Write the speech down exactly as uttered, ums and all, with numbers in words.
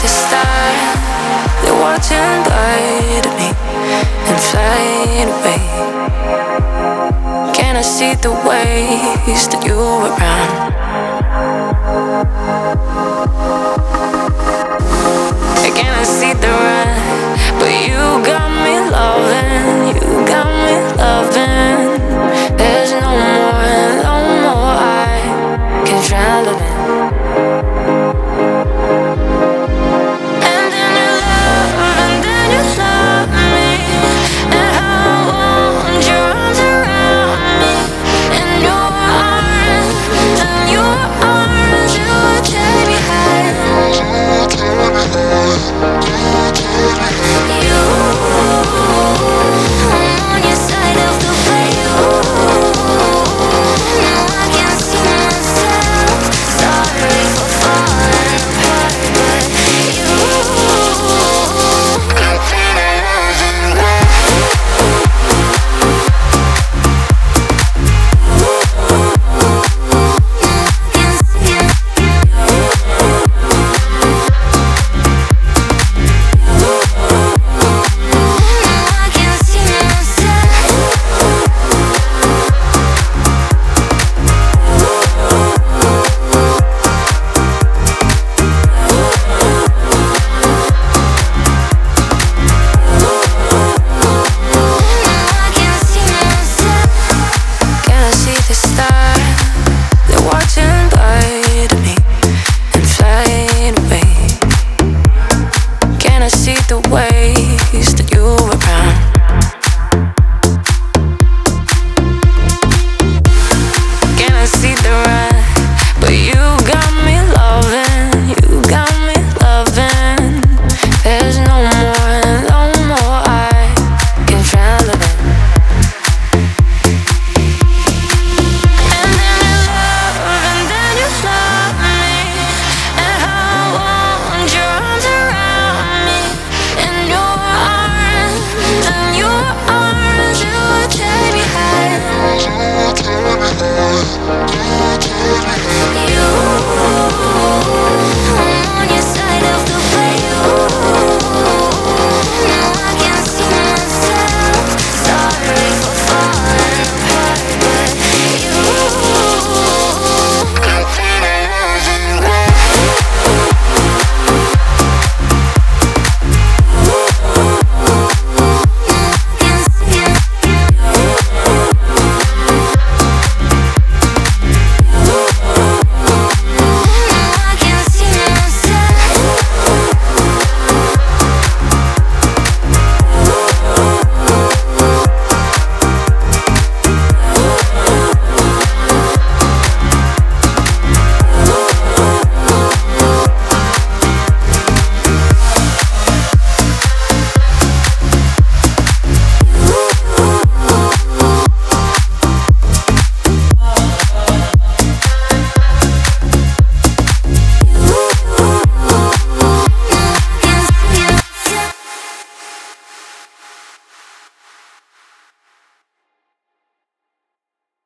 the stars, they're watching guide me and flying away. Can I see the ways that you were around? Can I see the run? But you got me loving, you got me loving. There's no more, no more I can try living.